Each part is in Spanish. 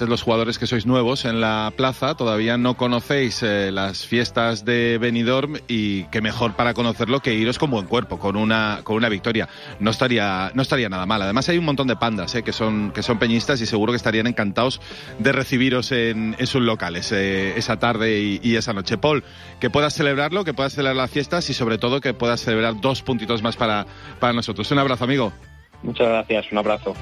oyentes, los jugadores que sois nuevos en la plaza, todavía no conocéis las fiestas de Benidorm, y qué mejor para conocerlo que iros con buen cuerpo, con una victoria. No estaría nada mal. Además hay un montón de pandas que son peñistas, y seguro que estarían encantados de recibiros en sus locales esa tarde y esa noche. Paul, que puedas celebrarlo, que puedas celebrar las fiestas, y sobre todo que puedas celebrar 2 puntitos más para nosotros. Un abrazo, amigo. Muchas gracias, un abrazo.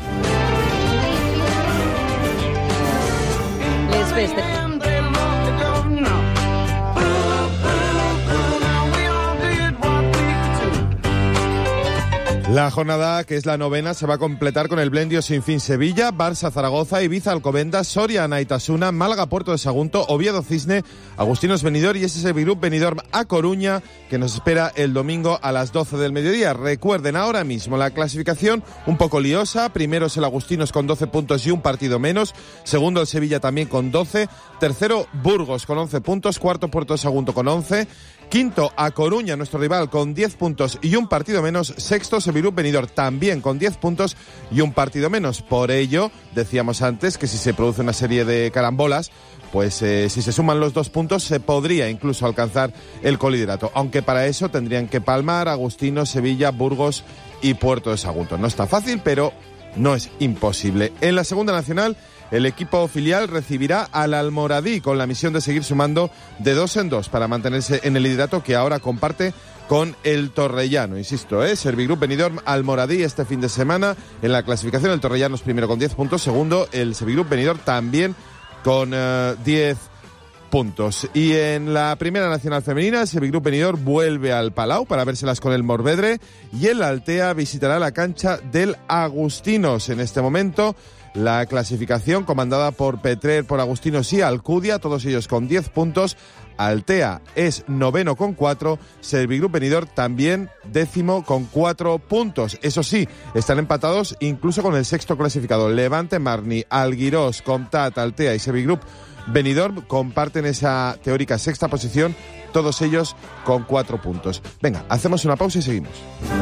La jornada, que es la 9ª, se va a completar con el Blendio Sinfín Sevilla, Barça Zaragoza, Ibiza Alcobendas, Soria Naitasuna, Málaga Puerto de Sagunto, Oviedo Cisne, Agustinos Benidorm y SS Group Benidorm a Coruña, que nos espera el domingo a las 12 del mediodía. Recuerden ahora mismo la clasificación un poco liosa. Primero es el Agustinos con 12 puntos y un partido menos. Segundo el Sevilla también con 12. Tercero Burgos con 11 puntos. Cuarto Puerto de Sagunto con 11. Quinto, A Coruña, nuestro rival, con 10 puntos y un partido menos. Sexto, Sevilú Benidorm, también con 10 puntos y un partido menos. Por ello, decíamos antes que si se produce una serie de carambolas, pues si se suman los 2 puntos, se podría incluso alcanzar el coliderato. Aunque para eso tendrían que palmar Agustinos, Sevilla, Burgos y Puerto de Sagunto. No está fácil, pero no es imposible. En la segunda nacional, el equipo filial recibirá al Almoradí con la misión de seguir sumando de 2 en 2 para mantenerse en el liderato que ahora comparte con el Torrellano. Insisto, Servigroup Benidorm Almoradí este fin de semana en la clasificación. El Torrellano es primero con 10 puntos, segundo el Servigroup Benidorm también con 10 puntos. Y en la primera nacional femenina, el Servigroup Benidorm vuelve al Palau para vérselas con el Morvedre, y el Altea visitará la cancha del Agustinos. En este momento, la clasificación comandada por Petrer, por Agustinos y Alcudia, todos ellos con 10 puntos. Altea es noveno con 4, Servigroup Benidorm también décimo con 4 puntos. Eso sí, están empatados incluso con el sexto clasificado. Levante, Marni, Alguirós, Comtat, Altea y Servigroup Benidorm comparten esa teórica sexta posición, todos ellos con 4 puntos. Venga, hacemos una pausa y seguimos.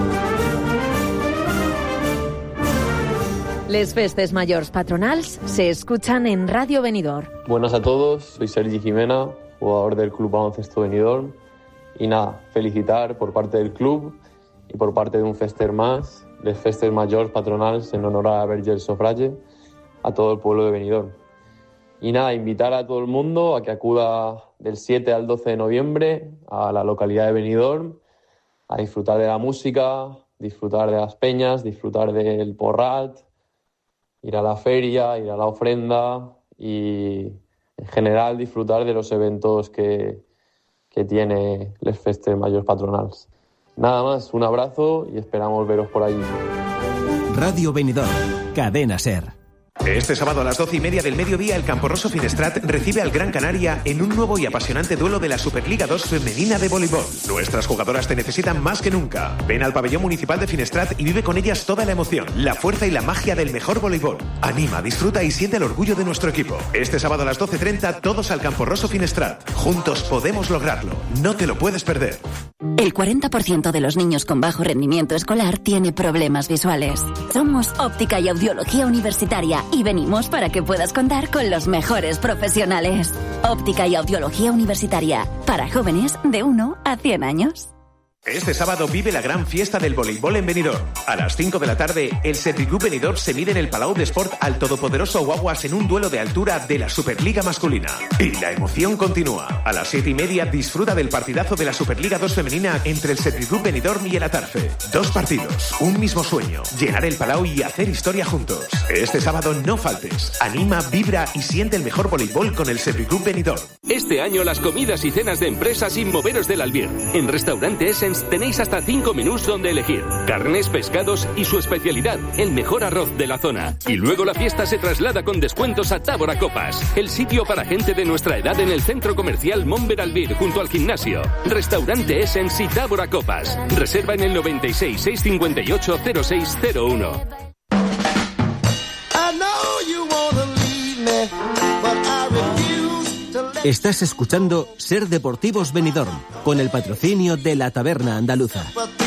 Les festes majors patronals se escuchan en Radio Benidorm. Buenas a todos, soy Sergi Jimena, jugador del Club Baloncesto Benidorm, y nada, felicitar por parte del club y por parte de un fester más, les festes majors patronals en honor a Vergel Sofrage, a todo el pueblo de Benidorm. Y nada, invitar a todo el mundo a que acuda del 7 al 12 de noviembre a la localidad de Benidorm a disfrutar de la música, disfrutar de las peñas, disfrutar del porrat, ir a la feria, ir a la ofrenda y en general disfrutar de los eventos que tiene les festes majors patronals. Nada más, un abrazo y esperamos veros por allí. Radio Benidorm, Cadena SER. Este sábado a las 12:30 del mediodía, el Camporroso Finestrat recibe al Gran Canaria en un nuevo y apasionante duelo de la Superliga 2 femenina de voleibol. Nuestras jugadoras te necesitan más que nunca. Ven al pabellón municipal de Finestrat y vive con ellas toda la emoción, la fuerza y la magia del mejor voleibol. Anima, disfruta y siente el orgullo de nuestro equipo. Este sábado a las 12:30, todos al Camporroso Finestrat. Juntos podemos lograrlo. No te lo puedes perder. El 40% de los niños con bajo rendimiento escolar tiene problemas visuales. Somos Óptica y Audiología Universitaria y venimos para que puedas contar con los mejores profesionales. Óptica y Audiología Universitaria, para jóvenes de 1 a 100 años. Este sábado vive la gran fiesta del voleibol en Benidorm. A las 5 de la tarde, el Servigroup Benidorm se mide en el Palau de Sport al todopoderoso Guaguas en un duelo de altura de la Superliga masculina. Y la emoción continúa. A las 7:30 disfruta del partidazo de la Superliga 2 femenina entre el Servigroup Benidorm y el Atarfe. 2 partidos, un mismo sueño, llenar el Palau y hacer historia juntos. Este sábado no faltes. Anima, vibra y siente el mejor voleibol con el Servigroup Benidorm. Este año las comidas y cenas de empresa sin moveros del Albier. En Restaurante Essence tenéis hasta 5 menús donde elegir. Carnes, pescados y su especialidad, el mejor arroz de la zona. Y luego la fiesta se traslada con descuentos a Tábora Copas, el sitio para gente de nuestra edad en el centro comercial Montber Albir, junto al gimnasio. Restaurante Essence y Tábora Copas. Reserva en el 96 658 0601. Estás escuchando Ser Deportivos Benidorm, con el patrocinio de la Taberna Andaluza.